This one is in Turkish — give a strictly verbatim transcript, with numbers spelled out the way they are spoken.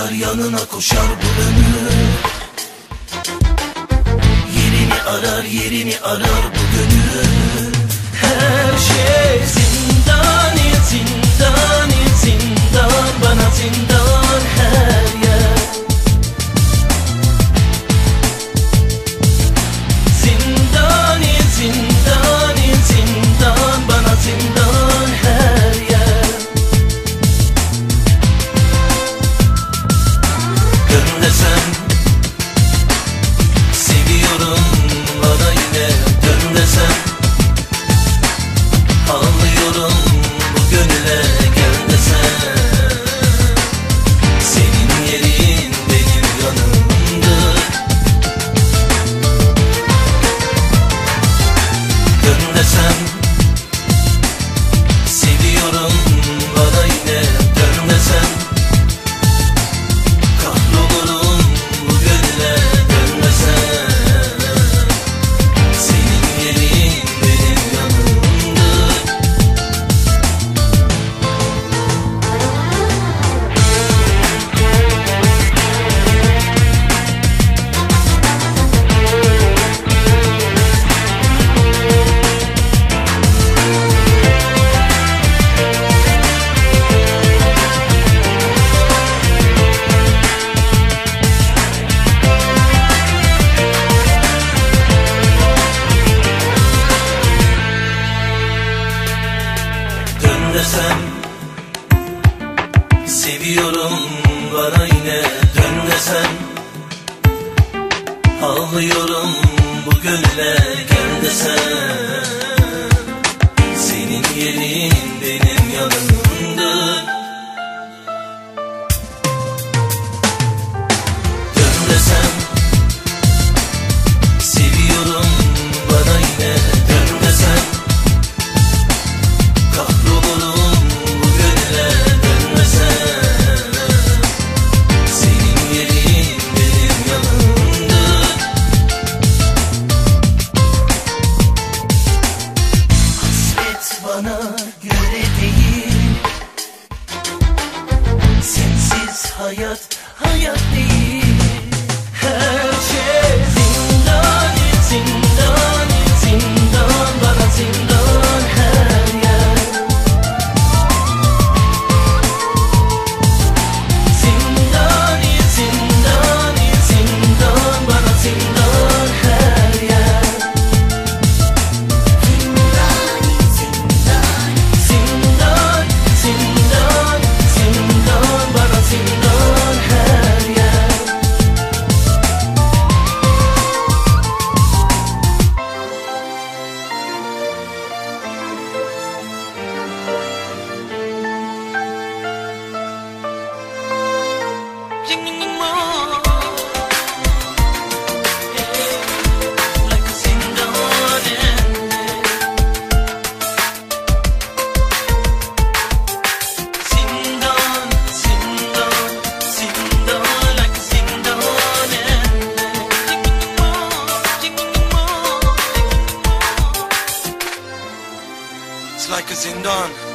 arar, yanına koşar bu ömür. Yerini arar, yerini arar bu gönül. Her şey zindan, zindan, zindan, bana zindan her yer. Zindan, zindan, zindan, bana zindan her yer. Dön desem seviyorum, bana yine dön desem ağlıyorum bu gönüle, gel desem senin yerin benim yanımdır. Dön desem seviyorum, bana yine dön desem kahrolurum bu gönüle, dön desem senin yerin benim yanımdır. Dön desem seviyorum, bana yine dön desem ağlıyorum bu gönüle, gel desem senin yerin benim yanımdır. Dön desem seviyorum, bana yine dön desem kahrolurum bu gönüle, dönmesem senin yerin benim yanımdır. Hasret bana göre değil, sensiz hayat, hayat değil. Her şey zindan, zindan, zindan, bana zindan her yer. Zindan, zindan, zindan, bana zindan her yer. Zindan, zindan, zindan, bana zindan her yer. It's like a zindan.